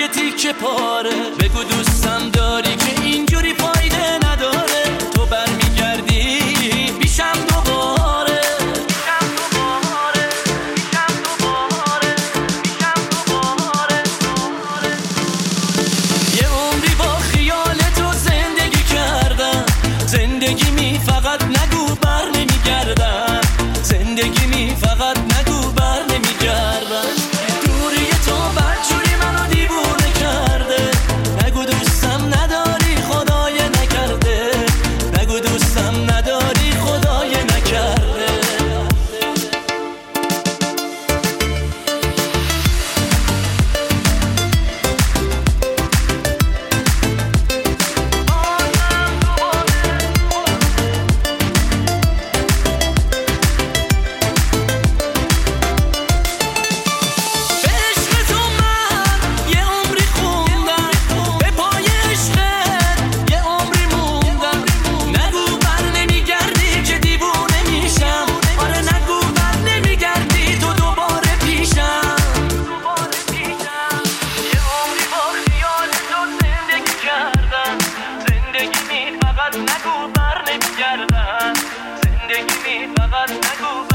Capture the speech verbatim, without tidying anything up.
یه تیکه پاره. بگو دوستم داری که اینجوری فایده نداره. تو برمیگردی پیشم دوباره. پیشم دوباره پیشم دوباره پیشم دوباره. یه عمری با خیال تو زندگی کردم. زندگی می فقط نگو بر نمیگردم. زندگی می فقط نگو بر نمیگردم. دوری تو بدجوری منو دیوونه کرده. نگو دوستم نداری خدای نکرده. نگو دوستم نداری خدای نکرده. زندگی می فقط نگو